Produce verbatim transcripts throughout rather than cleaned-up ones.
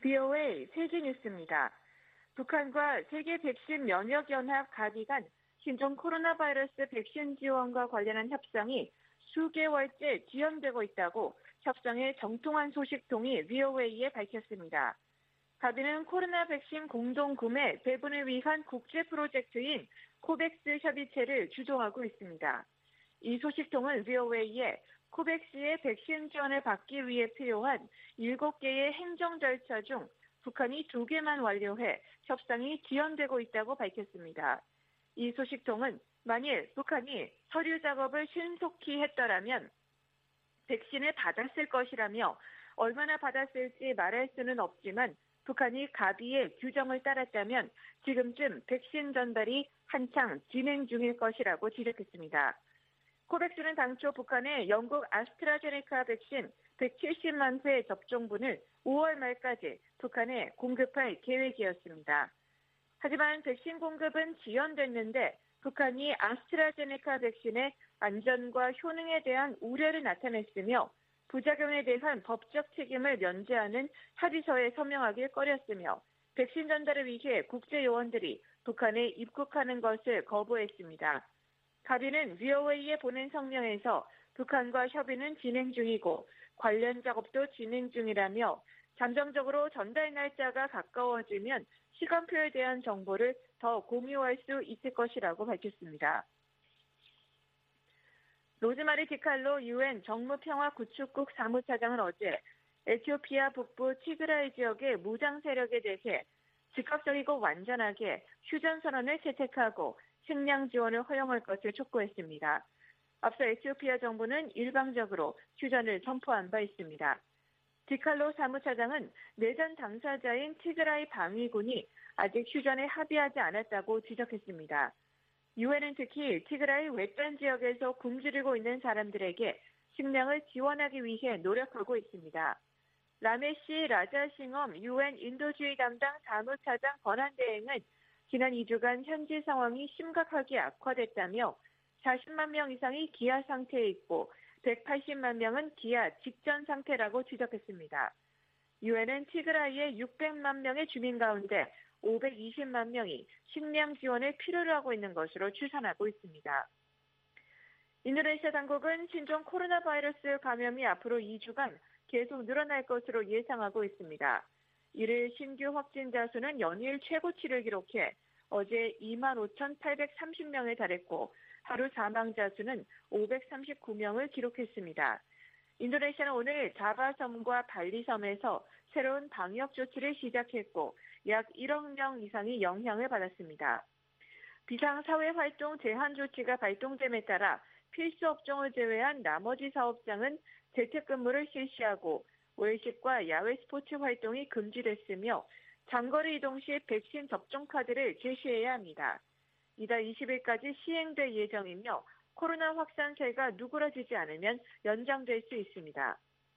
브이오에이 세계 뉴스입니다. 북한과 세계 백신 면역연합 가비 간 신종 코로나 바이러스 백신 지원과 관련한 협상이 수개월째 지연되고 있다고 협상의 정통한 소식통이 브이오에이에 밝혔습니다. 가비는 코로나 백신 공동구매 배분을 위한 국제 프로젝트인 코백스 협의체를 주도하고 있습니다. 이 소식통은 브이오에이에 코백스의 백신 지원을 받기 위해 필요한 일곱 개의 행정 절차 중 북한이 두 개만 완료해 협상이 지연되고 있다고 밝혔습니다. 이 소식통은 만일 북한이 서류 작업을 신속히 했더라면 백신을 받았을 것이라며 얼마나 받았을지 말할 수는 없지만 북한이 가비의 규정을 따랐다면 지금쯤 백신 전달이 한창 진행 중일 것이라고 지적했습니다. 코백스는 당초 북한의 영국 아스트라제네카 백신 백칠십만 회 접종분을 오월 말까지 북한에 공급할 계획이었습니다. 하지만 백신 공급은 지연됐는데 북한이 아스트라제네카 백신의 안전과 효능에 대한 우려를 나타냈으며 부작용에 대한 법적 책임을 면제하는 합의서에 서명하길 꺼렸으며 백신 전달을 위해 국제요원들이 북한에 입국하는 것을 거부했습니다. 가비는 브이오에이에 보낸 성명에서 북한과 협의는 진행 중이고 관련 작업도 진행 중이라며 잠정적으로 전달 날짜가 가까워지면 시간표에 대한 정보를 더 공유할 수 있을 것이라고 밝혔습니다. 로즈마리 디칼로 유엔 정무평화구축국 사무차장은 어제 에티오피아 북부 티그라이 지역의 무장 세력에 대해 즉각적이고 완전하게 휴전선언을 채택하고 식량 지원을 허용할 것을 촉구했습니다. 앞서 에티오피아 정부는 일방적으로 휴전을 선포한 바 있습니다. 디칼로 사무차장은 내전 당사자인 티그라이 방위군이 아직 휴전에 합의하지 않았다고 지적했습니다. 유엔은 특히 티그라이 외딴 지역에서 굶주리고 있는 사람들에게 식량을 지원하기 위해 노력하고 있습니다. 라메시 라자싱엄 유엔 인도주의 담당 사무차장 권한대행은 지난 이 주간 현지 상황이 심각하게 악화됐다며 사십만 명 이상이 기아 상태에 있고 백팔십만 명은 기아 직전 상태라고 지적했습니다. 유엔은 티그라이의 육백만 명의 주민 가운데 오백이십만 명이 식량 지원을 필요로 하고 있는 것으로 추산하고 있습니다. 인도네시아 당국은 신종 코로나 바이러스 감염이 앞으로 이 주간 계속 늘어날 것으로 예상하고 있습니다. 이를 신규 확진자 수는 연일 최고치를 기록해 어제 이만 오천팔백삼십 명에 달했고 하루 사망자 수는 오백삼십구 명을 기록했습니다. 인도네시아는 오늘 자바섬과 발리섬에서 새로운 방역 조치를 시작했고 약 일억 명 이상이 영향을 받았습니다. 비상사회활동 제한 조치가 발동됨에 따라 필수 업종을 제외한 나머지 사업장은 재택근무를 실시하고 외식과 야외 스포츠 활동이 금지됐으며 장거리 이동 시 백신 접종 카드를 제시해야 합니다. 이달 이십 일까지 시행될 예정이며 코로나 확산세가 누그러지지 않으면 연장될 수 있습니다.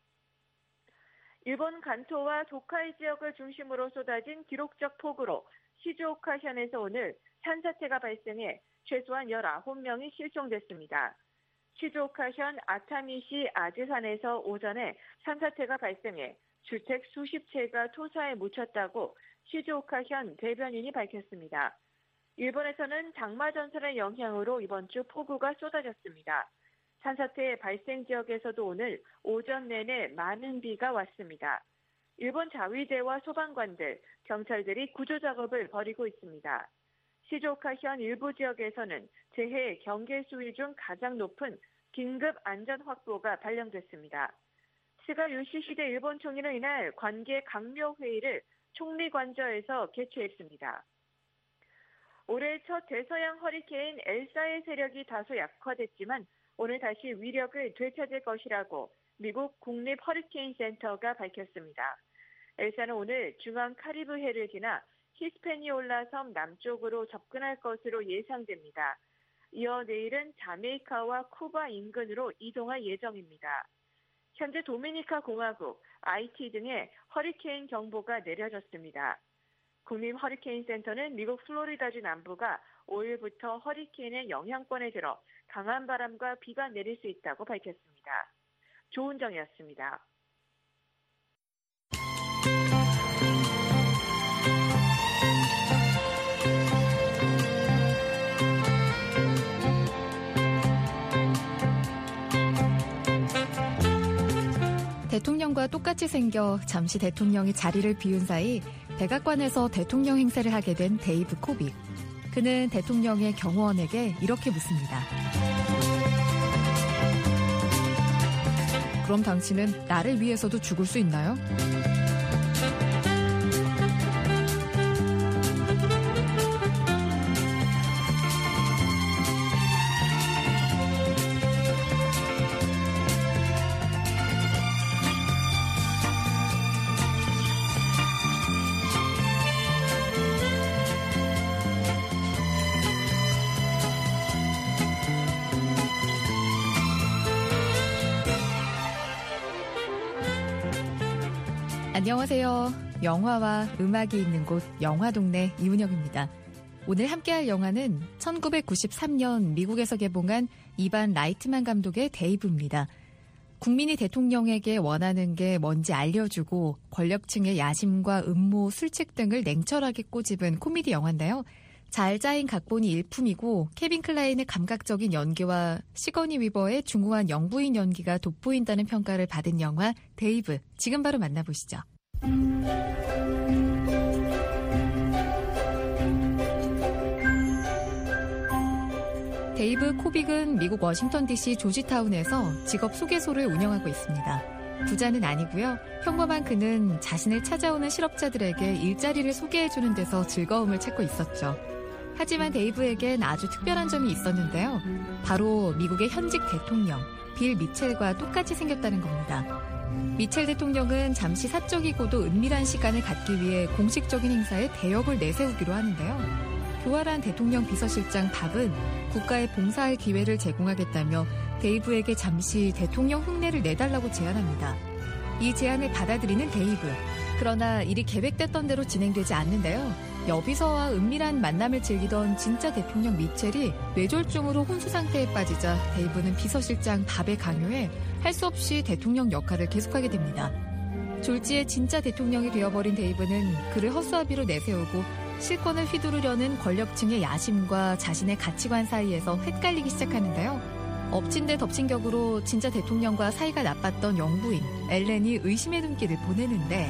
일본 간토와 도카이 지역을 중심으로 쏟아진 기록적 폭우로 시즈오카현에서 오늘 산사태가 발생해 최소한 열아홉 명이 실종됐습니다. 시즈오카현 아타미시 아즈산에서 오전에 산사태가 발생해 주택 수십 채가 토사에 묻혔다고 시즈오카현 대변인이 밝혔습니다. 일본에서는 장마 전선의 영향으로 이번 주 폭우가 쏟아졌습니다. 산사태 발생 지역에서도 오늘 오전 내내 많은 비가 왔습니다. 일본 자위대와 소방관들, 경찰들이 구조 작업을 벌이고 있습니다. 시즈오카현 일부 지역에서는 재해 경계 수위 중 가장 높은 긴급 안전 확보가 발령됐습니다. 스가 요시히데 일본 총리는 이날 관계 강묘 회의를 총리 관저에서 개최했습니다. 올해 첫 대서양 허리케인 엘사의 세력이 다소 약화됐지만 오늘 다시 위력을 되찾을 것이라고 미국 국립 허리케인 센터가 밝혔습니다. 엘사는 오늘 중앙 카리브해를 지나 히스패니올라 섬 남쪽으로 접근할 것으로 예상됩니다. 이어 내일은 자메이카와 쿠바 인근으로 이동할 예정입니다. 현재 도미니카 공화국, 아이티 등에 허리케인 경보가 내려졌습니다. 국립 허리케인 센터는 미국 플로리다주 남부가 오일부터 허리케인의 영향권에 들어 강한 바람과 비가 내릴 수 있다고 밝혔습니다. 조은정이었습니다. 대통령과 똑같이 생겨 잠시 대통령이 자리를 비운 사이 백악관에서 대통령 행세를 하게 된 데이브 코빅. 그는 대통령의 경호원에게 이렇게 묻습니다. 그럼 당신은 나를 위해서도 죽을 수 있나요? 안녕하세요. 영화와 음악이 있는 곳 영화동네 이은영입니다. 오늘 함께할 영화는 천구백구십삼 년 미국에서 개봉한 이반 라이트만 감독의 데이브입니다. 국민이 대통령에게 원하는 게 뭔지 알려주고 권력층의 야심과 음모, 술책 등을 냉철하게 꼬집은 코미디 영화인데요. 잘 짜인 각본이 일품이고 케빈 클라인의 감각적인 연기와 시거니 위버의 중후한 영부인 연기가 돋보인다는 평가를 받은 영화 데이브. 지금 바로 만나보시죠. 데이브 코빅은 미국 워싱턴 디씨 조지타운에서 직업 소개소를 운영하고 있습니다. 부자는 아니고요. 평범한 그는 자신을 찾아오는 실업자들에게 일자리를 소개해주는 데서 즐거움을 찾고 있었죠. 하지만 데이브에겐 아주 특별한 점이 있었는데요. 바로 미국의 현직 대통령 빌 미첼과 똑같이 생겼다는 겁니다. 미첼 대통령은 잠시 사적이고도 은밀한 시간을 갖기 위해 공식적인 행사에 대역을 내세우기로 하는데요. 교활한 대통령 비서실장 밥은 국가에 봉사할 기회를 제공하겠다며 데이브에게 잠시 대통령 흉내를 내달라고 제안합니다. 이 제안을 받아들이는 데이브. 그러나 일이 계획됐던 대로 진행되지 않는데요. 여비서와 은밀한 만남을 즐기던 진짜 대통령 미첼이 뇌졸중으로 혼수 상태에 빠지자 데이브는 비서실장 밥의 강요에 할 수 없이 대통령 역할을 계속하게 됩니다. 졸지에 진짜 대통령이 되어버린 데이브는 그를 허수아비로 내세우고 실권을 휘두르려는 권력층의 야심과 자신의 가치관 사이에서 헷갈리기 시작하는데요. 엎친 데 덮친 격으로 진짜 대통령과 사이가 나빴던 영부인 엘렌이 의심의 눈길을 보내는데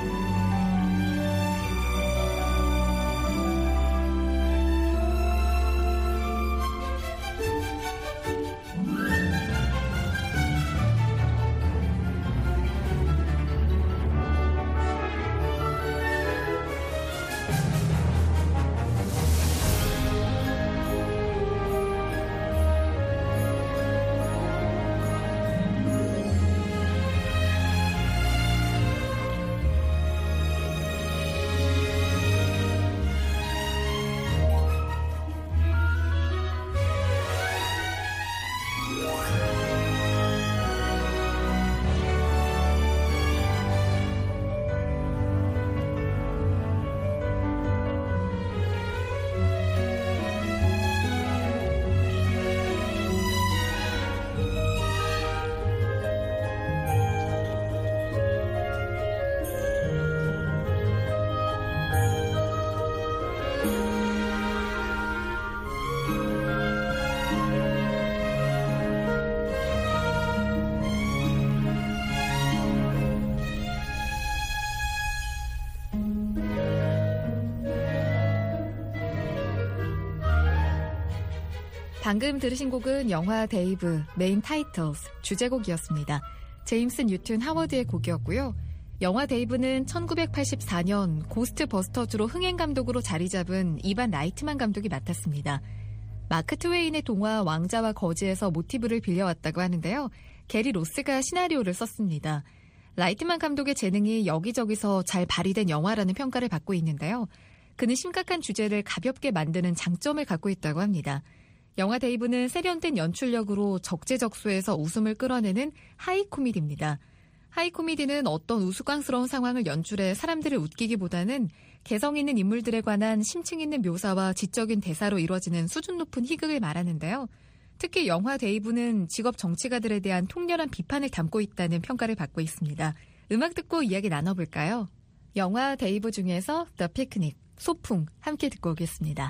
방금 들으신 곡은 영화 데이브 메인 타이틀스 주제곡이었습니다. 제임스 뉴튼 하워드의 곡이었고요. 영화 데이브는 천구백팔십사 년 고스트 버스터즈로 흥행 감독으로 자리 잡은 이반 라이트만 감독이 맡았습니다. 마크 트웨인의 동화 왕자와 거지에서 모티브를 빌려왔다고 하는데요. 게리 로스가 시나리오를 썼습니다. 라이트만 감독의 재능이 여기저기서 잘 발휘된 영화라는 평가를 받고 있는데요. 그는 심각한 주제를 가볍게 만드는 장점을 갖고 있다고 합니다. 영화 데이브는 세련된 연출력으로 적재적소에서 웃음을 끌어내는 하이 코미디입니다. 하이 코미디는 어떤 우스꽝스러운 상황을 연출해 사람들을 웃기기보다는 개성 있는 인물들에 관한 심층 있는 묘사와 지적인 대사로 이루어지는 수준 높은 희극을 말하는데요. 특히 영화 데이브는 직업 정치가들에 대한 통렬한 비판을 담고 있다는 평가를 받고 있습니다. 음악 듣고 이야기 나눠볼까요? 영화 데이브 중에서 The Picnic, 소풍 함께 듣고 오겠습니다.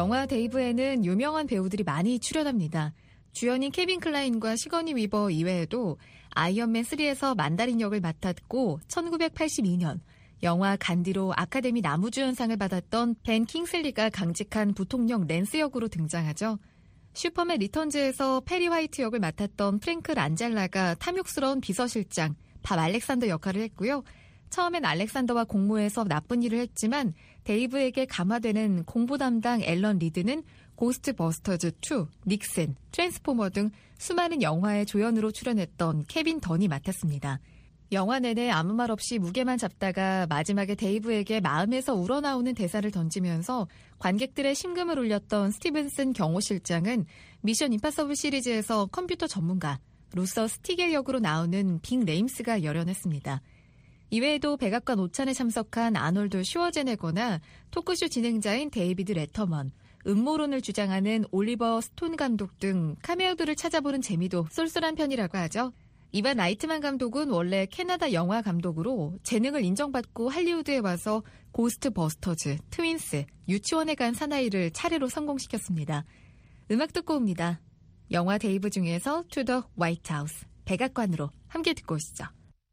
영화 데이브에는 유명한 배우들이 많이 출연합니다. 주연인 케빈 클라인과 시거니 위버 이외에도 아이언맨 쓰리에서 만다린 역을 맡았고 천구백팔십이 년 영화 간디로 아카데미 나무주연상을 받았던 벤 킹슬리가 강직한 부통령 랜스 역으로 등장하죠. 슈퍼맨 리턴즈에서 페리 화이트 역을 맡았던 프랭크 란젤라가 탐욕스러운 비서실장 밥 알렉산더 역할을 했고요. 처음엔 알렉산더와 공모해서 나쁜 일을 했지만 데이브에게 감화되는 공보 담당 앨런 리드는 고스트버스터즈 투, 닉슨, 트랜스포머 등 수많은 영화의 조연으로 출연했던 케빈 던이 맡았습니다. 영화 내내 아무 말 없이 무게만 잡다가 마지막에 데이브에게 마음에서 우러나오는 대사를 던지면서 관객들의 심금을 울렸던 스티븐슨 경호실장은 미션 임파서블 시리즈에서 컴퓨터 전문가 루서 스티겔 역으로 나오는 빅 레임스가 열연했습니다. 이외에도 백악관 오찬에 참석한 아놀드 슈워제네거나 토크쇼 진행자인 데이비드 레터먼, 음모론을 주장하는 올리버 스톤 감독 등 카메오들을 찾아보는 재미도 쏠쏠한 편이라고 하죠. 이반 라이트만 감독은 원래 캐나다 영화 감독으로 재능을 인정받고 할리우드에 와서 고스트버스터즈, 트윈스, 유치원에 간 사나이를 차례로 성공시켰습니다. 음악 듣고 옵니다. 영화 데이브 중에서 To the White House, 백악관으로 함께 듣고 오시죠.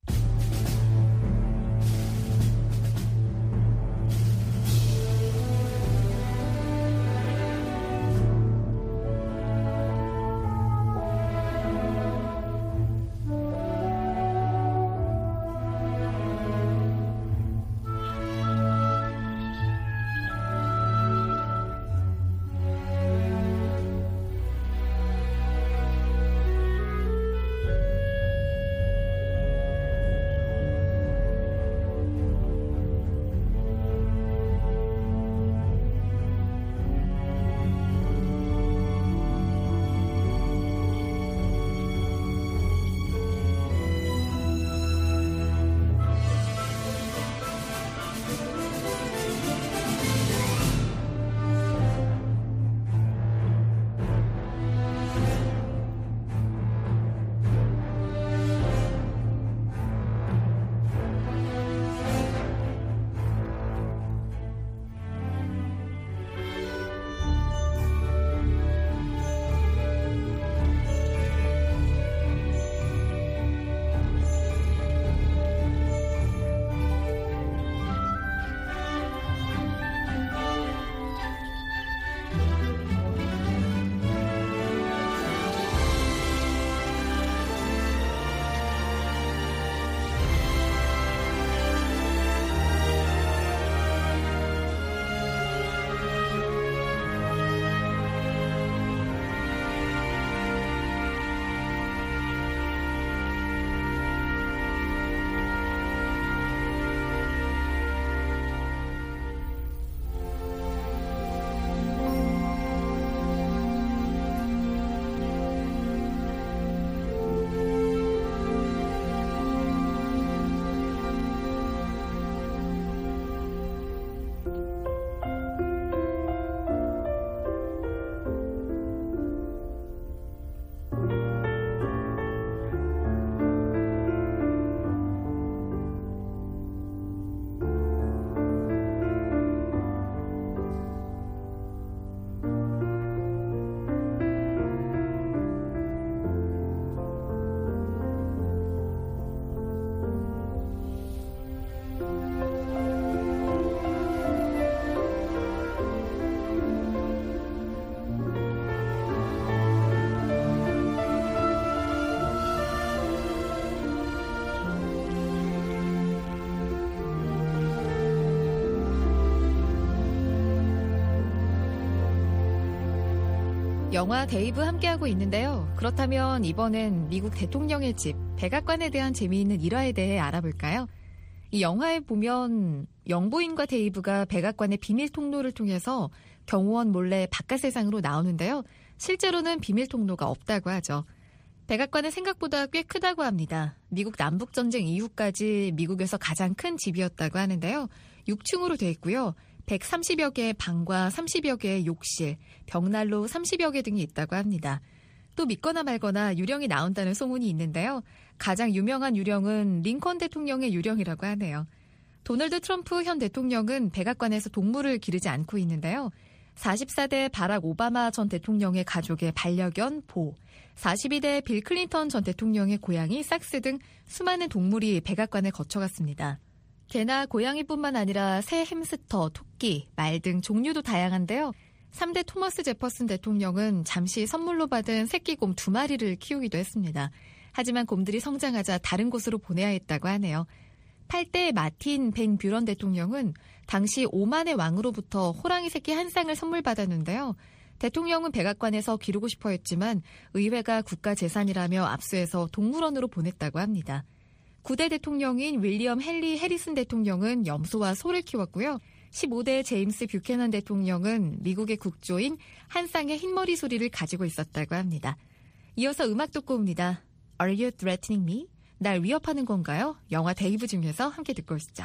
영화 데이브 함께하고 있는데요. 그렇다면 이번엔 미국 대통령의 집, 백악관에 대한 재미있는 일화에 대해 알아볼까요? 이 영화에 보면 영부인과 데이브가 백악관의 비밀 통로를 통해서 경호원 몰래 바깥 세상으로 나오는데요. 실제로는 비밀 통로가 없다고 하죠. 백악관은 생각보다 꽤 크다고 합니다. 미국 남북전쟁 이후까지 미국에서 가장 큰 집이었다고 하는데요. 육 층으로 돼 있고요. 백삼십여 개의 방과 삼십여 개의 욕실, 벽난로 삼십여 개 등이 있다고 합니다. 또 믿거나 말거나 유령이 나온다는 소문이 있는데요. 가장 유명한 유령은 링컨 대통령의 유령이라고 하네요. 도널드 트럼프 현 대통령은 백악관에서 동물을 기르지 않고 있는데요. 사십사 대 바락 오바마 전 대통령의 가족의 반려견 보, 사십이 대 빌 클린턴 전 대통령의 고양이 삭스 등 수많은 동물이 백악관에 거쳐갔습니다. 개나 고양이뿐만 아니라 새, 햄스터, 토끼, 말 등 종류도 다양한데요. 삼 대 토머스 제퍼슨 대통령은 잠시 선물로 받은 새끼 곰 두 마리를 키우기도 했습니다. 하지만 곰들이 성장하자 다른 곳으로 보내야 했다고 하네요. 팔 대 마틴 벤 뷰런 대통령은 당시 오만의 왕으로부터 호랑이 새끼 한 쌍을 선물 받았는데요. 대통령은 백악관에서 기르고 싶어 했지만 의회가 국가재산이라며 압수해서 동물원으로 보냈다고 합니다. 구 대 대통령인 윌리엄 헨리 해리슨 대통령은 염소와 소를 키웠고요. 십오 대 제임스 뷰캐넌 대통령은 미국의 국조인 한 쌍의 흰머리 소리를 가지고 있었다고 합니다. 이어서 음악 듣고 옵니다. Are you threatening me? 날 위협하는 건가요? 영화 데이브 중에서 함께 듣고 오시죠.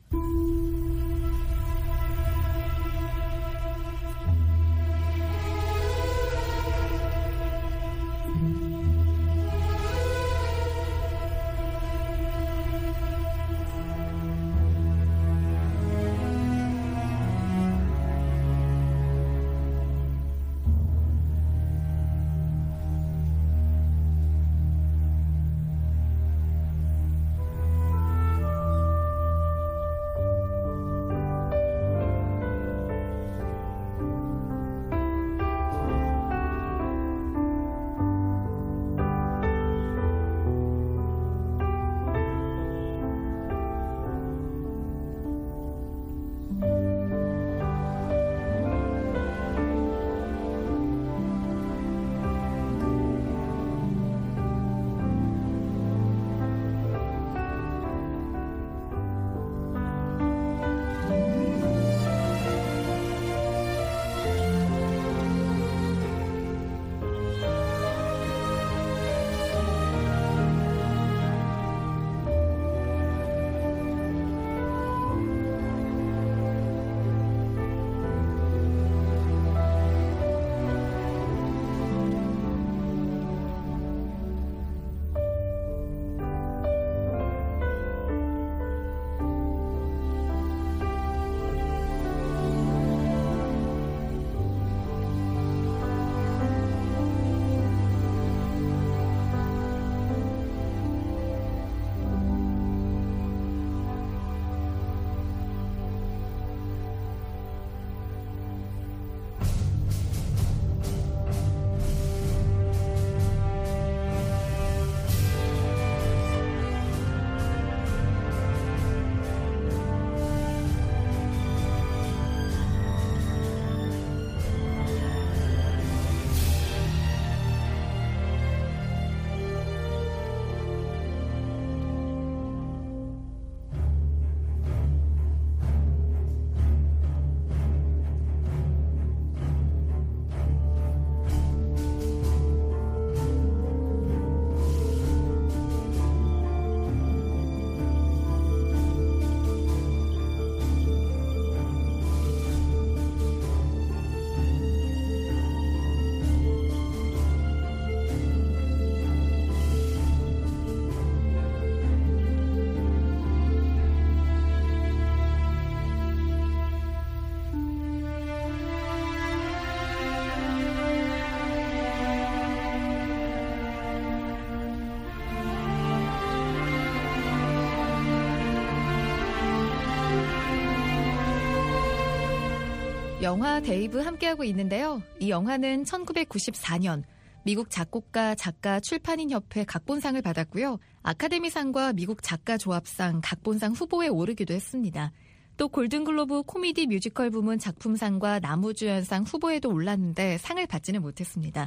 영화 데이브 함께하고 있는데요. 이 영화는 천구백구십사 년 미국 작곡가 작가 출판인 협회 각본상을 받았고요. 아카데미상과 미국 작가조합상 각본상 후보에 오르기도 했습니다. 또 골든글로브 코미디 뮤지컬 부문 작품상과 나무주연상 후보에도 올랐는데 상을 받지는 못했습니다.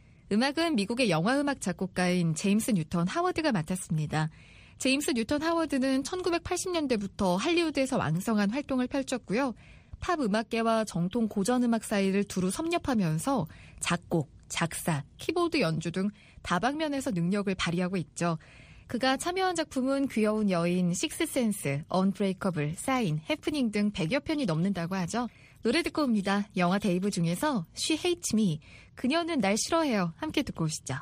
음악은 미국의 영화음악 작곡가인 제임스 뉴턴 하워드가 맡았습니다. 제임스 뉴턴 하워드는 천구백팔십 년대부터 할리우드에서 왕성한 활동을 펼쳤고요. 팝 음악계와 정통 고전 음악 사이를 두루 섭렵하면서 작곡, 작사, 키보드 연주 등 다방면에서 능력을 발휘하고 있죠. 그가 참여한 작품은 귀여운 여인, 식스센스, 언브레이커블, 사인, 해프닝 등 백여 편이 넘는다고 하죠. 노래 듣고 옵니다. 영화 데이브 중에서 She Hates Me, 그녀는 날 싫어해요. 함께 듣고 오시죠.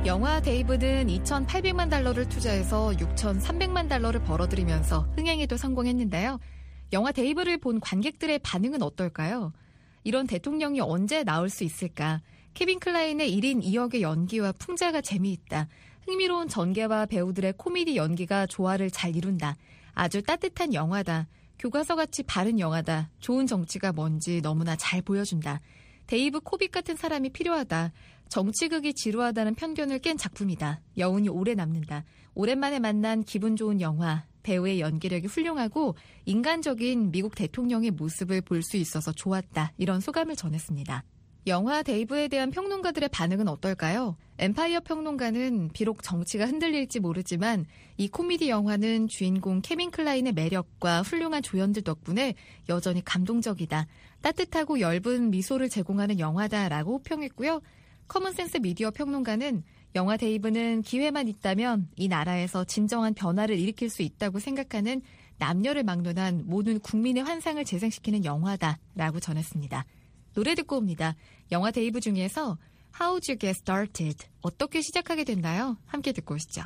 영화 데이브는 이천팔백만 달러를 투자해서 육천삼백만 달러를 벌어들이면서 흥행에도 성공했는데요. 영화 데이브를 본 관객들의 반응은 어떨까요? 이런 대통령이 언제 나올 수 있을까? 케빈 클라인의 일 인 이 역의 연기와 풍자가 재미있다. 흥미로운 전개와 배우들의 코미디 연기가 조화를 잘 이룬다. 아주 따뜻한 영화다. 교과서같이 바른 영화다. 좋은 정치가 뭔지 너무나 잘 보여준다. 데이브 코빅 같은 사람이 필요하다. 정치극이 지루하다는 편견을 깬 작품이다. 여운이 오래 남는다. 오랜만에 만난 기분 좋은 영화. 배우의 연기력이 훌륭하고 인간적인 미국 대통령의 모습을 볼 수 있어서 좋았다. 이런 소감을 전했습니다. 영화 데이브에 대한 평론가들의 반응은 어떨까요? 엠파이어 평론가는 비록 정치가 흔들릴지 모르지만 이 코미디 영화는 주인공 케빈 클라인의 매력과 훌륭한 조연들 덕분에 여전히 감동적이다. 따뜻하고 엷은 미소를 제공하는 영화다라고 호평했고요. 커먼센스 미디어 평론가는 영화 데이브는 기회만 있다면 이 나라에서 진정한 변화를 일으킬 수 있다고 생각하는 남녀를 막론한 모든 국민의 환상을 재생시키는 영화다라고 전했습니다. 노래 듣고 옵니다. 영화 데이브 중에서 How'd you get started? 어떻게 시작하게 됐나요? 함께 듣고 오시죠.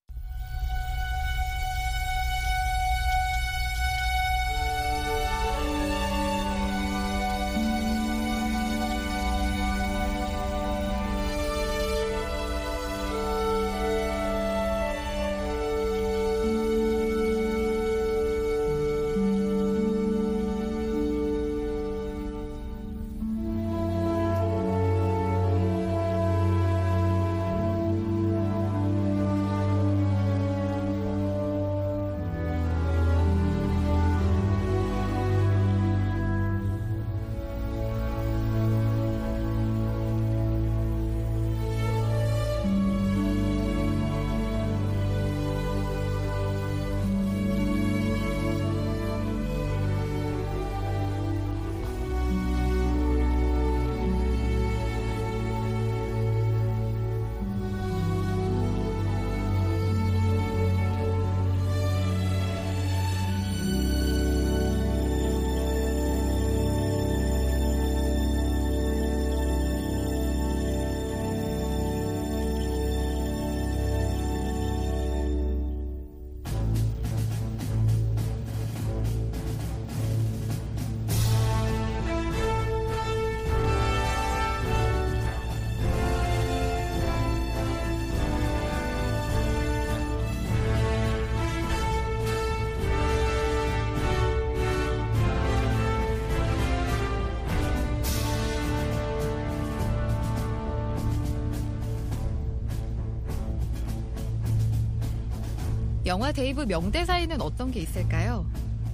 영화 데이브 명대사에는 어떤 게 있을까요?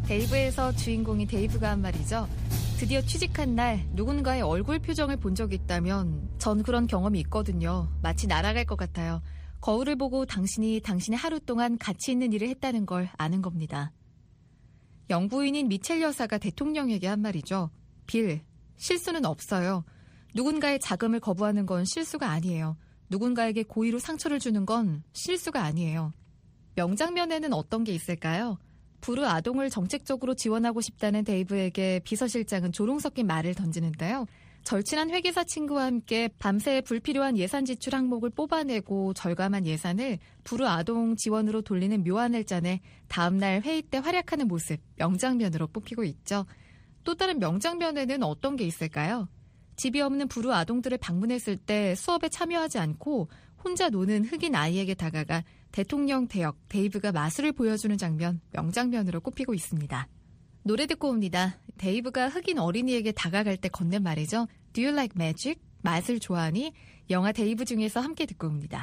데이브에서 주인공이 데이브가 한 말이죠. 드디어 취직한 날 누군가의 얼굴 표정을 본 적이 있다면 전 그런 경험이 있거든요. 마치 날아갈 것 같아요. 거울을 보고 당신이 당신의 하루 동안 가치 있는 일을 했다는 걸 아는 겁니다. 영부인인 미첼 여사가 대통령에게 한 말이죠. 빌, 실수는 없어요. 누군가의 자금을 거부하는 건 실수가 아니에요. 누군가에게 고의로 상처를 주는 건 실수가 아니에요. 명장면에는 어떤 게 있을까요? 부르 아동을 정책적으로 지원하고 싶다는 데이브에게 비서실장은 조롱 섞인 말을 던지는데요. 절친한 회계사 친구와 함께 밤새 불필요한 예산 지출 항목을 뽑아내고 절감한 예산을 부르 아동 지원으로 돌리는 묘한 일잔에 다음날 회의 때 활약하는 모습, 명장면으로 뽑히고 있죠. 또 다른 명장면에는 어떤 게 있을까요? 집이 없는 부르 아동들을 방문했을 때 수업에 참여하지 않고 혼자 노는 흑인 아이에게 다가가 대통령 대역 데이브가 마술을 보여주는 장면, 명장면으로 꼽히고 있습니다. 노래 듣고 옵니다. 데이브가 흑인 어린이에게 다가갈 때 건넨 말이죠. Do you like magic? 마술 좋아하니? 영화 데이브 중에서 함께 듣고 옵니다.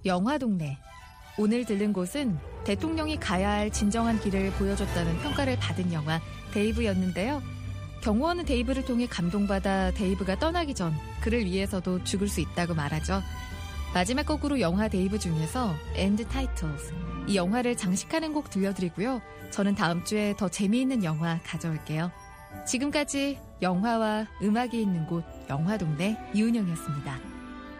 영화동네. 오늘 들른 곳은 대통령이 가야 할 진정한 길을 보여줬다는 평가를 받은 영화 데이브였는데요. 경호원은 데이브를 통해 감동받아 데이브가 떠나기 전 그를 위해서도 죽을 수 있다고 말하죠. 마지막 곡으로 영화 데이브 중에서 엔드 타이틀즈, 이 영화를 장식하는 곡 들려드리고요. 저는 다음 주에 더 재미있는 영화 가져올게요. 지금까지 영화와 음악이 있는 곳 영화동네 이은영이었습니다.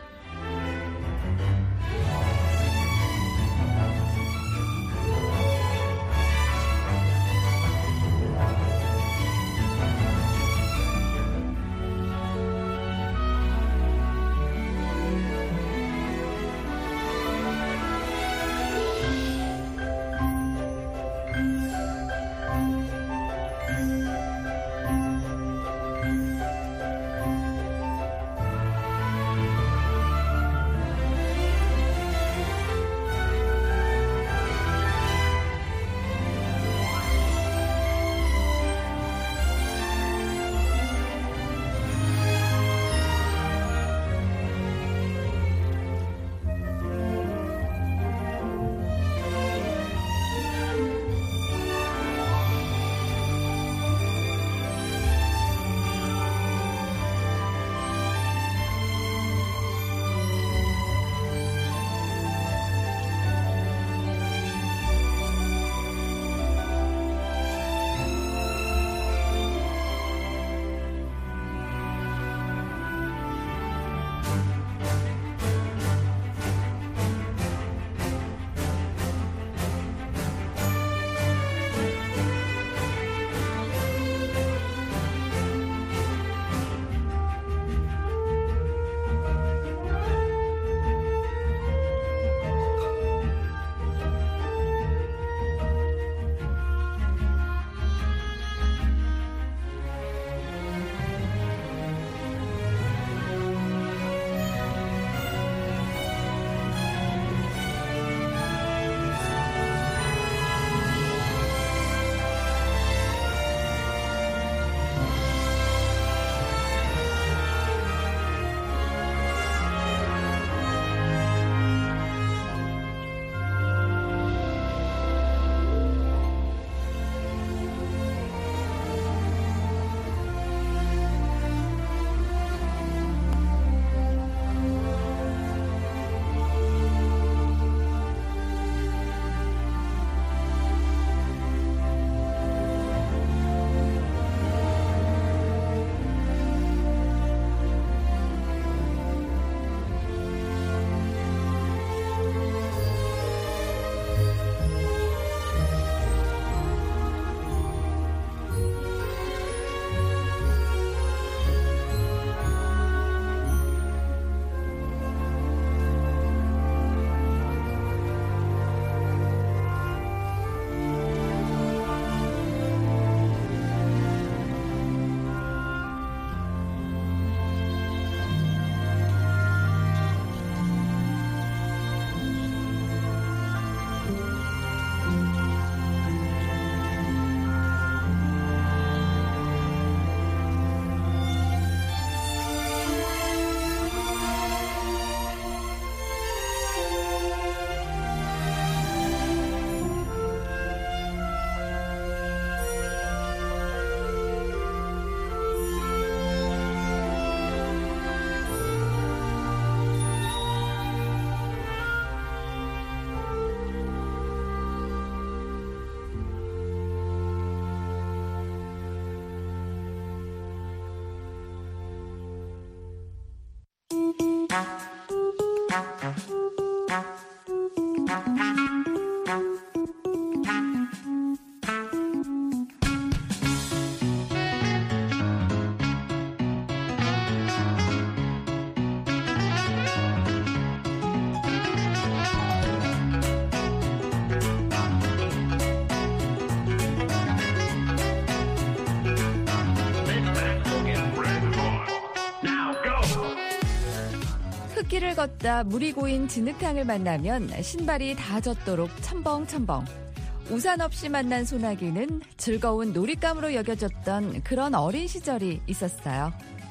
흙길을 걷다 물이 고인 진흙탕을 만나면 신발이 다 젖도록 첨벙첨벙. 우산 없이 만난 소나기는 즐거운 놀잇감으로 여겨졌던 그런 어린 시절이 있었어요.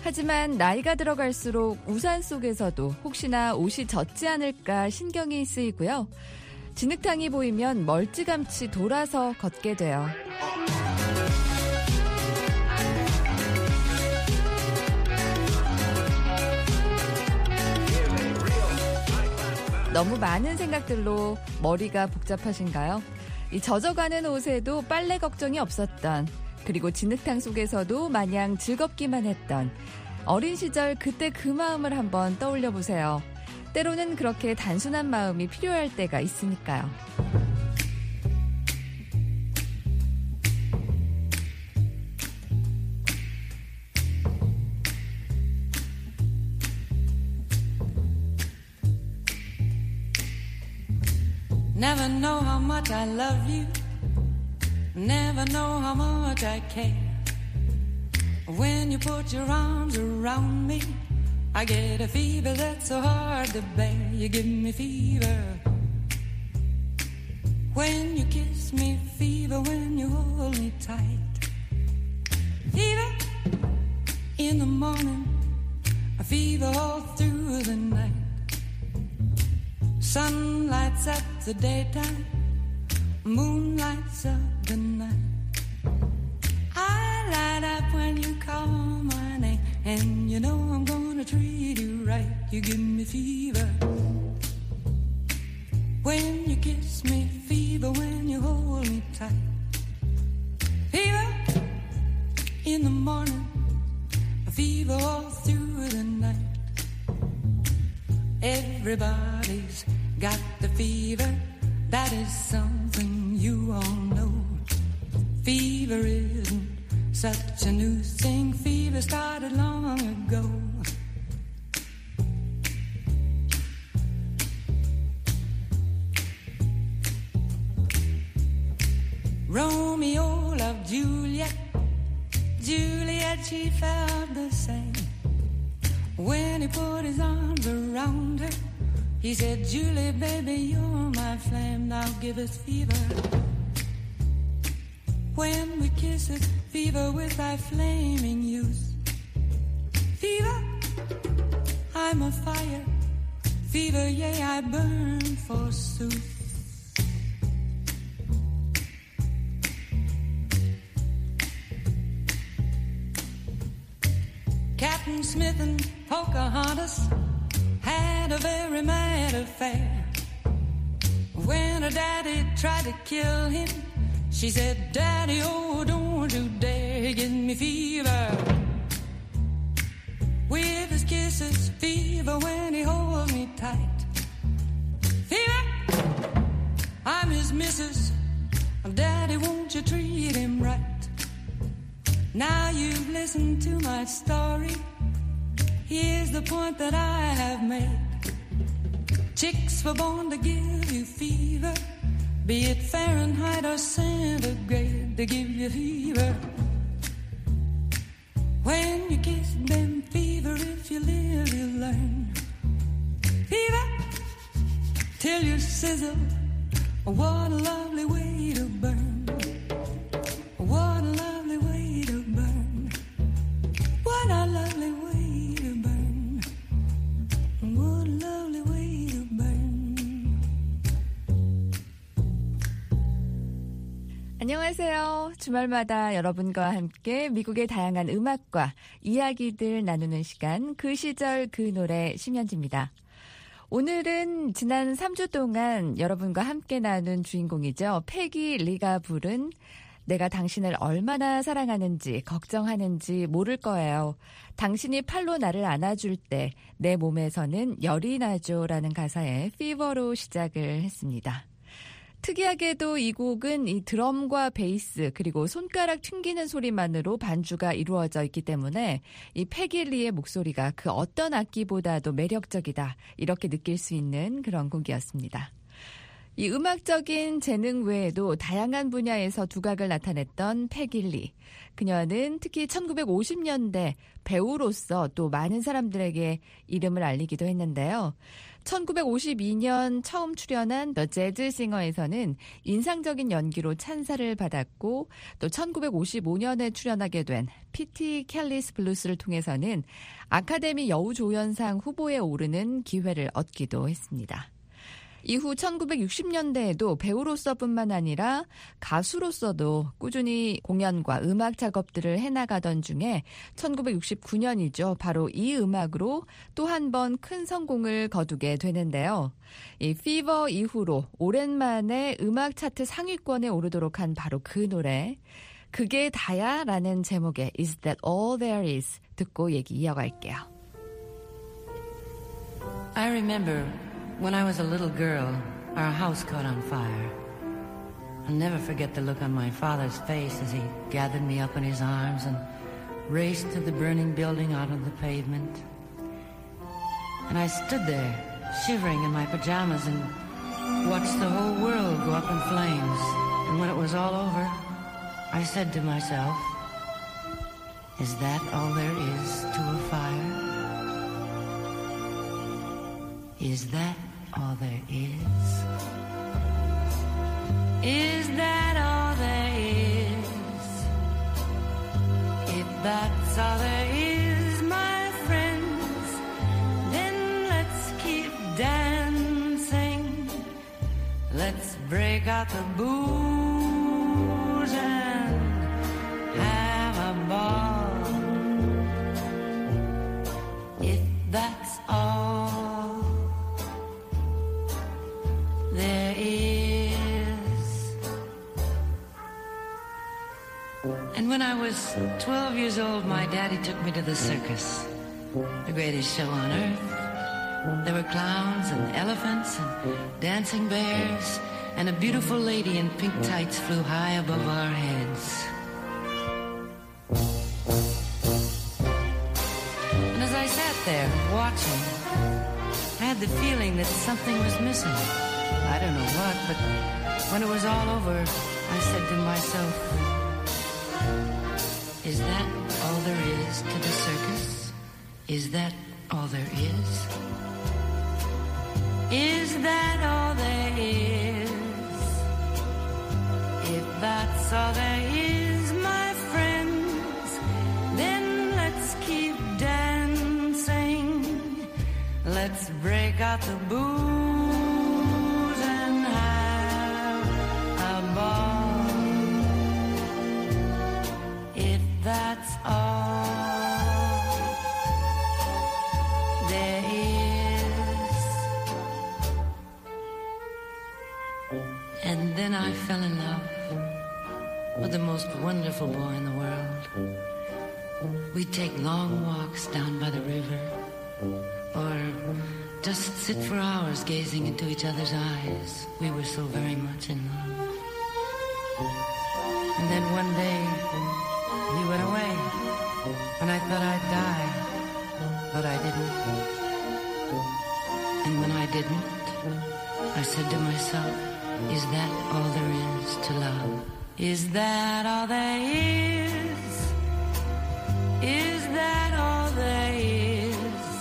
하지만 나이가 들어갈수록 우산 속에서도 혹시나 옷이 젖지 않을까 신경이 쓰이고요. 진흙탕이 보이면 멀찌감치 돌아서 걷게 돼요. 너무 많은 생각들로 머리가 복잡하신가요? 이 젖어가는 옷에도 빨래 걱정이 없었던, 그리고 진흙탕 속에서도 마냥 즐겁기만 했던 어린 시절 그때 그 마음을 한번 떠올려 보세요. 때로는 그렇게 단순한 마음이 필요할 때가 있으니까요. Never know how much I love you. Never know how much I care. When you put your arms around me, I get a fever that's so hard to bear. You give me fever when you kiss me, fever when you hold me tight. Fever in the morning, a fever all through the night. Sun lights up the daytime, moon lights up the night. I light up when you call my name, and you know I'm gonna treat you right. You give me fever when you kiss me, fever when you hold me tight. Fever in the morning, a fever all through the night. Everybody's got the fever, that is something you all know. Fever isn't such a new thing, fever started long ago. Romeo loved Juliet, Juliet she felt the same. When he put his arms around her, he said, Julie, baby, you're my flame, now give us fever. When we kiss it, fever with thy flaming youth. Fever, I'm a fire. Fever, yea, I burn forsooth. Captain Smith and Pocahontas had a very mad affair. When her daddy tried to kill him, she said, Daddy, oh, don't you dare give me fever. With his kisses, fever when he holds me tight. Fever, I'm his missus. Daddy, won't you treat him right? Now you've listened to my story. Here's the point that I have made. Chicks were born to give you fever, be it Fahrenheit or centigrade, they give you fever. When you kiss them, fever, if you live, you learn. Fever, till you sizzle, what a lovely way to burn. What a lovely way to burn. What a lovely way to burn. What a lovely way to burn. 안녕하세요. 주말마다 여러분과 함께 미국의 다양한 음악과 이야기들 나누는 시간, 그 시절 그 노래 심연지입니다. 오늘은 지난 삼 주 동안 여러분과 함께 나눈 주인공이죠. 패기 리가 부른 내가 당신을 얼마나 사랑하는지 걱정하는지 모를 거예요. 당신이 팔로 나를 안아줄 때 내 몸에서는 열이 나죠라는 가사의 피버로 시작을 했습니다. 특이하게도 이 곡은 이 드럼과 베이스 그리고 손가락 튕기는 소리만으로 반주가 이루어져 있기 때문에 이 패기 리의 목소리가 그 어떤 악기보다도 매력적이다 이렇게 느낄 수 있는 그런 곡이었습니다. 이 음악적인 재능 외에도 다양한 분야에서 두각을 나타냈던 패길리. 그녀는 특히 천구백오십 년대 배우로서 또 많은 사람들에게 이름을 알리기도 했는데요. 천구백오십이 년 처음 출연한 더 재즈 싱어에서는 인상적인 연기로 찬사를 받았고 또 천구백오십오 년에 출연하게 된 피티 캘리스 블루스를 통해서는 아카데미 여우조연상 후보에 오르는 기회를 얻기도 했습니다. 이후 천구백육십 년대에도 배우로서뿐만 아니라 가수로서도 꾸준히 공연과 음악 작업들을 해나가던 중에 천구백육십구 년이죠. 바로 이 음악으로 또 한 번 큰 성공을 거두게 되는데요. 이 피버 이후로 오랜만에 음악 차트 상위권에 오르도록 한 바로 그 노래. 그게 다야라는 제목의 Is That All There Is 듣고 얘기 이어갈게요. I remember when I was a little girl, our house caught on fire. I'll never forget the look on my father's face as he gathered me up in his arms and raced to the burning building out on the pavement. And I stood there, shivering in my pajamas and watched the whole world go up in flames. And when it was all over, I said to myself, is that all there is to a fire? Is that all there is? Is that all there is? If that's all there is, my friends, then let's keep dancing. Let's break out the booze and have a ball. If that's all there is. And when I was twelve years old, my daddy took me to the circus, the greatest show on earth. There were clowns and elephants and dancing bears, and a beautiful lady in pink tights flew high above our heads. And as I sat there watching, I had the feeling that something was missing. I don't know what, but when it was all over, I said to myself, is that all there is to the circus? Is that all there is? Is that all there is? If that's all there is, my friends, then let's keep dancing. Let's break out the booze and have a ball. If that's all there is. And then I fell in love with the most wonderful boy in the world. We'd take long walks down by the river, or just sit for hours gazing into each other's eyes. We were so very much in love. And then one day, he went away, and I thought I'd die, but I didn't. And when I didn't, I said to myself, is that all there is to love? Is that all there is? Is that all there is?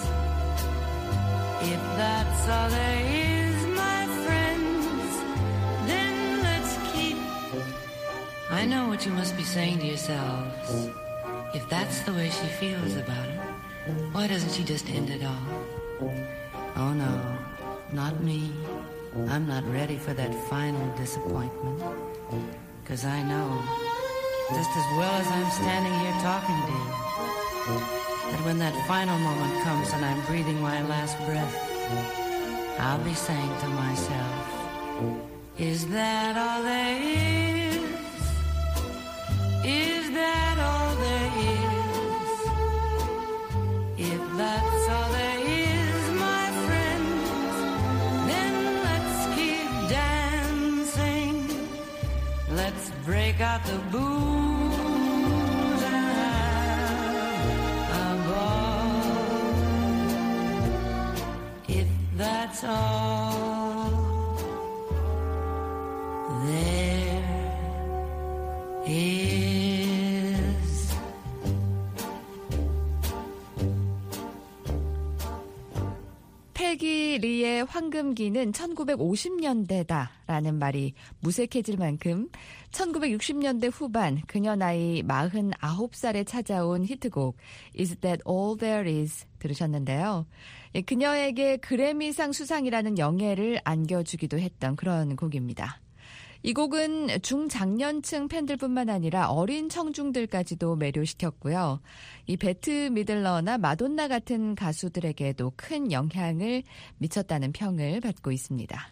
If that's all there is, my friends, then let's keep. I know what you must be saying to yourselves. If that's the way she feels about it, why doesn't she just end it all? Oh no, not me. I'm not ready for that final disappointment. 'Cause I know, just as well as I'm standing here talking to you, that when that final moment comes and I'm breathing my last breath, I'll be saying to myself, is that all there is? Is that all there is? If that's all there is, my friends, then let's keep dancing. Let's break out the booze and have a ball. If that's all 패기 리의 황금기는 천구백오십 년대다라는 말이 무색해질 만큼 천구백육십 년대 후반 그녀 나이 마흔아홉 살에 찾아온 히트곡 Is That All There Is 들으셨는데요. 그녀에게 그래미상 수상이라는 영예를 안겨주기도 했던 그런 곡입니다. 이 곡은 중장년층 팬들뿐만 아니라 어린 청중들까지도 매료시켰고요. 이 베트 미들러나 마돈나 같은 가수들에게도 큰 영향을 미쳤다는 평을 받고 있습니다.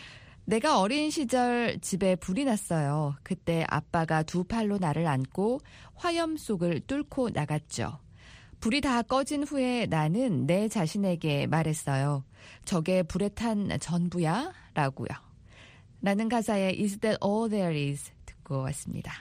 내가 어린 시절 집에 불이 났어요. 그때 아빠가 두 팔로 나를 안고 화염 속을 뚫고 나갔죠. 불이 다 꺼진 후에 나는 내 자신에게 말했어요. 저게 불에 탄 전부야? 라고요. 라는 가사의 Is That All There Is 듣고 왔습니다.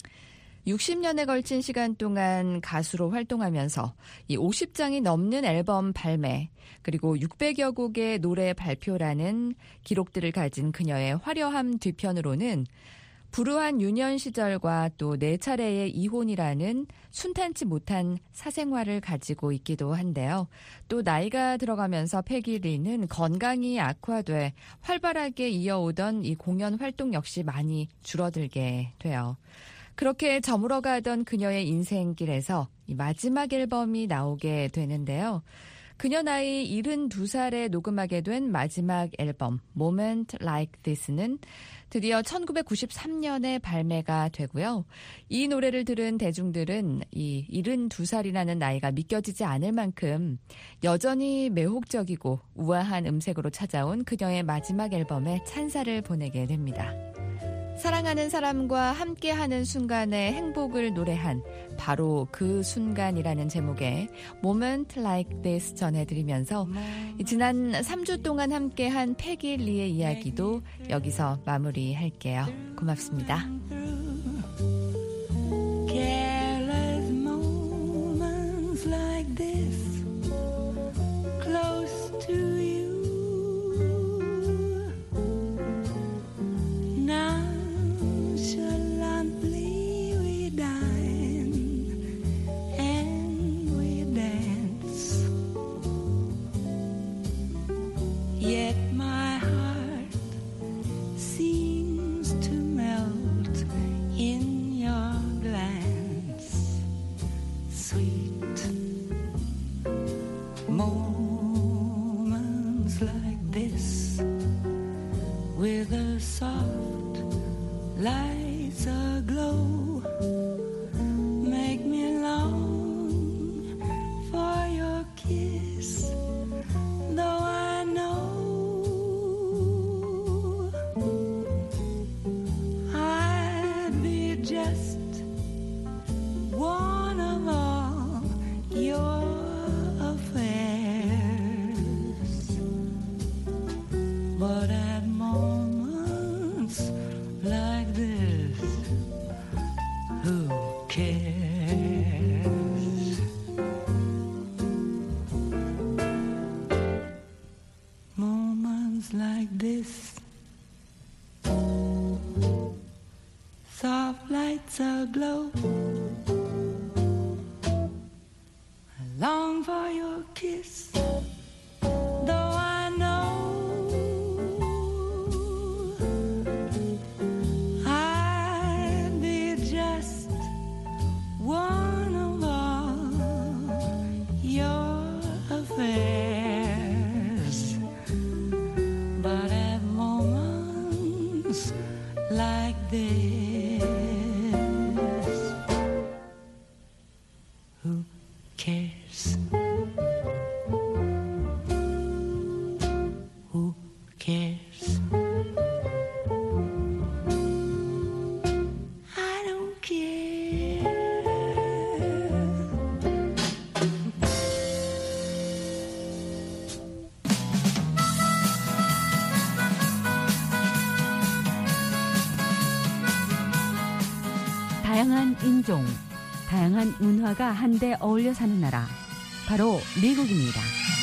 육십 년에 걸친 시간 동안 가수로 활동하면서 이 오십 장이 넘는 앨범 발매 그리고 육백여 곡의 노래 발표라는 기록들을 가진 그녀의 화려함 뒤편으로는 불우한 유년 시절과 또 네 차례의 이혼이라는 순탄치 못한 사생활을 가지고 있기도 한데요. 또 나이가 들어가면서 패기 리는 건강이 악화돼 활발하게 이어오던 이 공연 활동 역시 많이 줄어들게 돼요. 그렇게 저물어가던 그녀의 인생길에서 이 마지막 앨범이 나오게 되는데요. 그녀 나이 칠십이 살에 녹음하게 된 마지막 앨범 Moment Like This는 드디어 천구백구십삼 년에 발매가 되고요. 이 노래를 들은 대중들은 이 칠십이 살이라는 나이가 믿겨지지 않을 만큼 여전히 매혹적이고 우아한 음색으로 찾아온 그녀의 마지막 앨범에 찬사를 보내게 됩니다. 사랑하는 사람과 함께하는 순간의 행복을 노래한 바로 그 순간이라는 제목의 Moment Like This 전해드리면서 지난 삼 주 동안 함께한 패기 리의 이야기도 여기서 마무리할게요. 고맙습니다. Careless moments like this, close to you. Now with a soft lights aglow, make me long for your kiss, though I know I'd be just one of all your affairs, but at moments like this, who cares? Moments like this, soft lights aglow, I long for your kiss, though I know I'd be just one of all your affairs, but at moments like this, who cares? Who cares? I don't care. 다양한 인종, 다양한 문화가 한데 어울려 사는 나라, 바로 미국입니다.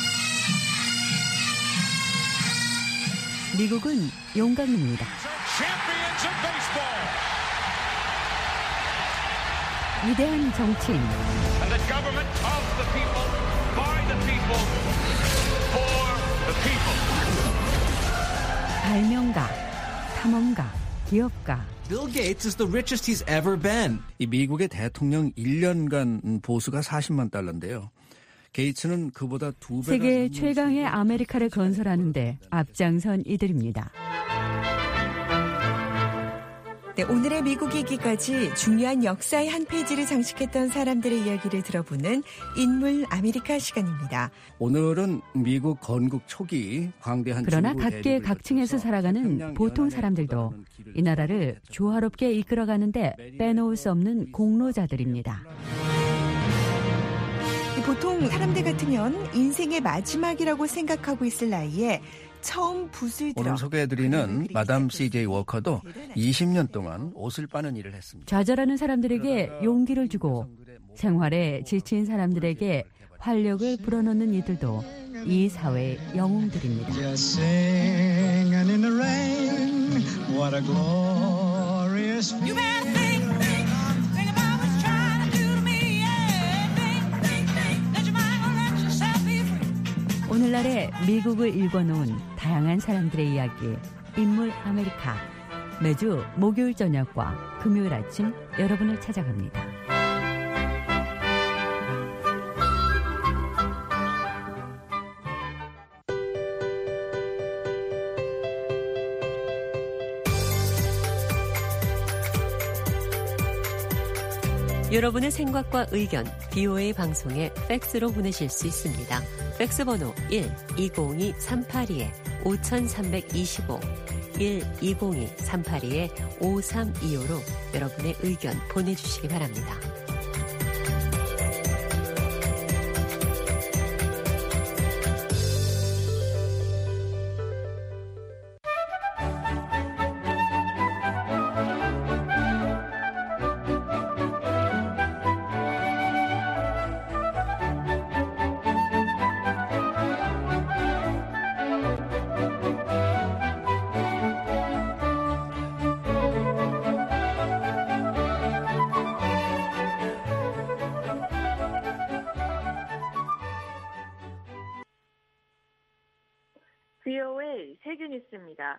미국은 용광로입니다. 위대한 정치인, And the government of the people, by the people, for the people. 발명가, 탐험가, 기업가. Bill Gates is the richest he's ever been. 이 미국의 대통령 일 년간 보수가 사십만 달러인데요. 게이츠는 그보다 두 배. 세계 최강의 아메리카를 건설하는데 앞장선 이들입니다. 네, 오늘의 미국 얘기까지 중요한 역사의 한 페이지를 장식했던 사람들의 이야기를 들어보는 인물 아메리카 시간입니다. 오늘은 미국 건국 초기 광대한 그러나 각계 각층에서 살아가는 보통 사람들도 이 나라를 조화롭게 이끌어가는데 빼놓을 수 없는 공로자들입니다. 보통 사람들 같으면 인생의 마지막이라고 생각하고 있을 나이에 처음 붓을 들어 오늘 소개해드리는 마담 씨제이 워커도 이십 년 동안 옷을 빠는 일을 했습니다. 좌절하는 사람들에게 용기를 주고 생활에 지친 사람들에게 활력을 불어넣는 이들도 이 사회의 영웅들입니다. 오늘날의 미국을 읽어놓은 다양한 사람들의 이야기, 인물 아메리카. 매주 목요일 저녁과 금요일 아침 여러분을 찾아갑니다. 여러분의 생각과 의견 비오에이 방송에 팩스로 보내실 수 있습니다. 팩스 번호 일 이공이 삼팔이 오삼이오 일 이공이 삼팔이 오삼이오로 여러분의 의견 보내주시기 바랍니다. 비오에이 세계뉴스입니다.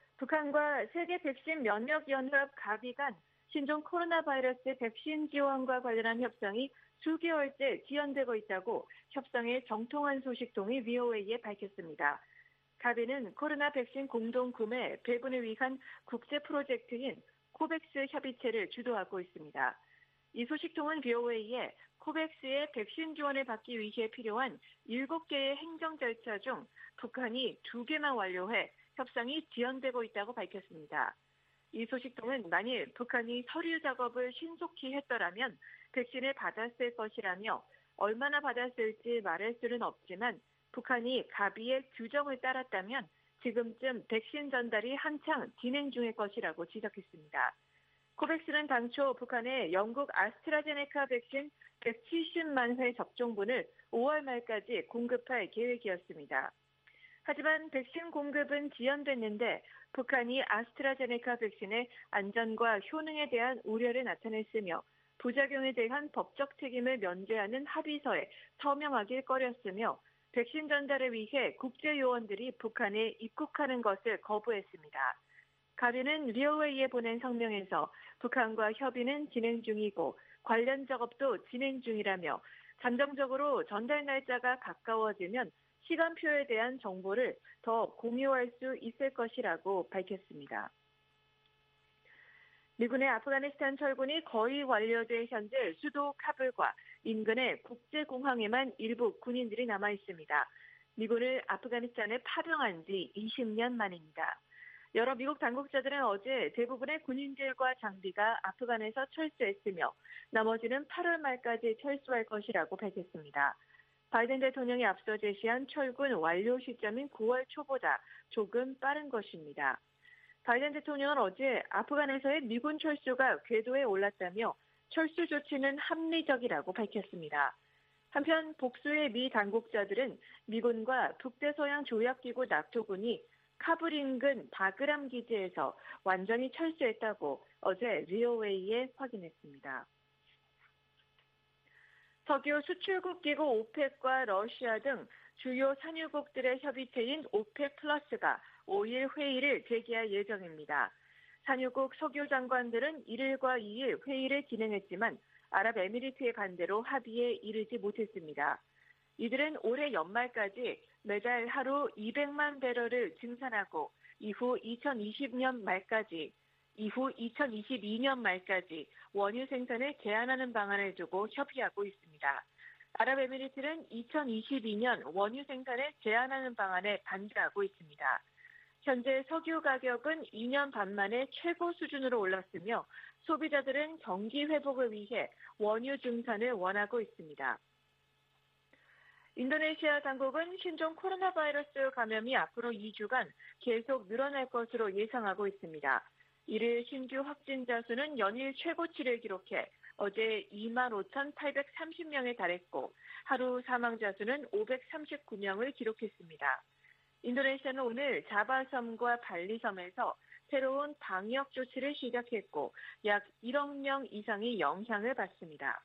북한과 세계 백신 면역연합 가비 간 신종 코로나 바이러스 백신 지원과 관련한 협상이 수개월째 지연되고 있다고 협상에 정통한 소식통이 비오에이에 밝혔습니다. 가비는 코로나 백신 공동 구매 배분을 위한 국제 프로젝트인 코백스 협의체를 주도하고 있습니다. 이 소식통은 비오에이에 코백스의 백신 지원을 받기 위해 필요한 일곱 개의 행정 절차 중 북한이 두 개만 완료해 협상이 지연되고 있다고 밝혔습니다. 이 소식통은 만일 북한이 서류 작업을 신속히 했더라면 백신을 받았을 것이라며 얼마나 받았을지 말할 수는 없지만 북한이 가비의 규정을 따랐다면 지금쯤 백신 전달이 한창 진행 중일 것이라고 지적했습니다. 코백스는 당초 북한에 영국 아스트라제네카 백신 백칠십만 회 접종분을 오월 말까지 공급할 계획이었습니다. 하지만 백신 공급은 지연됐는데 북한이 아스트라제네카 백신의 안전과 효능에 대한 우려를 나타냈으며 부작용에 대한 법적 책임을 면제하는 합의서에 서명하길 꺼렸으며 백신 전달을 위해 국제요원들이 북한에 입국하는 것을 거부했습니다. 가비는 비오에이에 보낸 성명에서 북한과 협의는 진행 중이고 관련 작업도 진행 중이라며 잠정적으로 전달 날짜가 가까워지면 시간표에 대한 정보를 더 공유할 수 있을 것이라고 밝혔습니다. 미군의 아프가니스탄 철군이 거의 완료돼 현재 수도 카불과 인근의 국제공항에만 일부 군인들이 남아 있습니다. 미군을 아프가니스탄에 파병한 지 이십 년 만입니다. 여러 미국 당국자들은 어제 대부분의 군인들과 장비가 아프간에서 철수했으며 나머지는 팔월 말까지 철수할 것이라고 밝혔습니다. 바이든 대통령이 앞서 제시한 철군 완료 시점인 구월 초보다 조금 빠른 것입니다. 바이든 대통령은 어제 아프간에서의 미군 철수가 궤도에 올랐다며 철수 조치는 합리적이라고 밝혔습니다. 한편 복수의 미 당국자들은 미군과 북대서양 조약기구 나토군이 카불 인근 바그람 기지에서 완전히 철수했다고 어제 비오에이에 확인했습니다. 석유 수출국 기구 오펙과 러시아 등 주요 산유국들의 협의체인 오펙 플러스가 오일 회의를 재개할 예정입니다. 산유국 석유 장관들은 일일과 이일 회의를 진행했지만 아랍에미리트의 반대로 합의에 이르지 못했습니다. 이들은 올해 연말까지 매달 하루 이백만 배럴을 증산하고 이후 이천이십년 말까지 이후 이천이십이년 말까지 원유 생산을 제한하는 방안을 두고 협의하고 있습니다. 아랍에미리트는 이천이십이년 원유 생산을 제한하는 방안에 반대하고 있습니다. 현재 석유 가격은 이 년 반 만에 최고 수준으로 올랐으며 소비자들은 경기 회복을 위해 원유 증산을 원하고 있습니다. 인도네시아 당국은 신종 코로나 바이러스 감염이 앞으로 이 주간 계속 늘어날 것으로 예상하고 있습니다. 이를 신규 확진자 수는 연일 최고치를 기록해 어제 이만 오천팔백삼십 명에 달했고 하루 사망자 수는 오백삼십구 명을 기록했습니다. 인도네시아는 오늘 자바섬과 발리섬에서 새로운 방역 조치를 시작했고 약 일억 명 이상이 영향을 받습니다.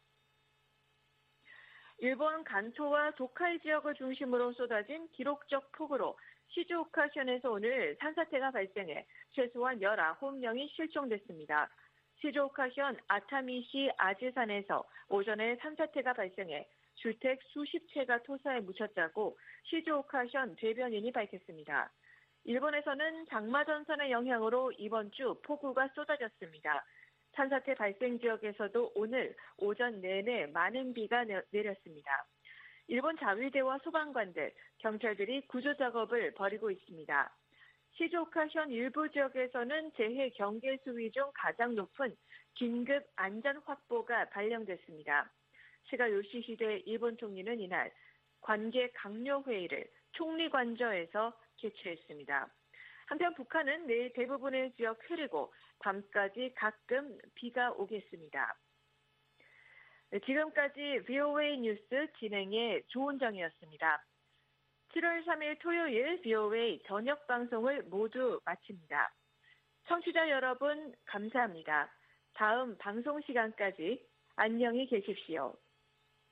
일본 간토와 도카이 지역을 중심으로 쏟아진 기록적 폭우로 시즈오카현에서 오늘 산사태가 발생해 최소한 열아홉 명이 실종됐습니다. 시즈오카현 아타미시 아지산에서 오전에 산사태가 발생해 주택 수십 채가 토사에 묻혔다고 시즈오카현 대변인이 밝혔습니다. 일본에서는 장마전선의 영향으로 이번 주 폭우가 쏟아졌습니다. 산사태 발생 지역에서도 오늘 오전 내내 많은 비가 내렸습니다. 일본 자위대와 소방관들, 경찰들이 구조 작업을 벌이고 있습니다. 시즈오카현 일부 지역에서는 재해 경계 수위 중 가장 높은 긴급 안전 확보가 발령됐습니다. 스가 요시히데 일본 총리는 이날 관계 강요 회의를 총리 관저에서 개최했습니다. 한편 북한은 내일 대부분의 지역 흐리고 밤까지 가끔 비가 오겠습니다. 지금까지 브이오에이 뉴스 진행의 조은정이었습니다. 칠월 삼일 토요일 브이오에이 저녁 방송을 모두 마칩니다. 청취자 여러분 감사합니다. 다음 방송 시간까지 안녕히 계십시오.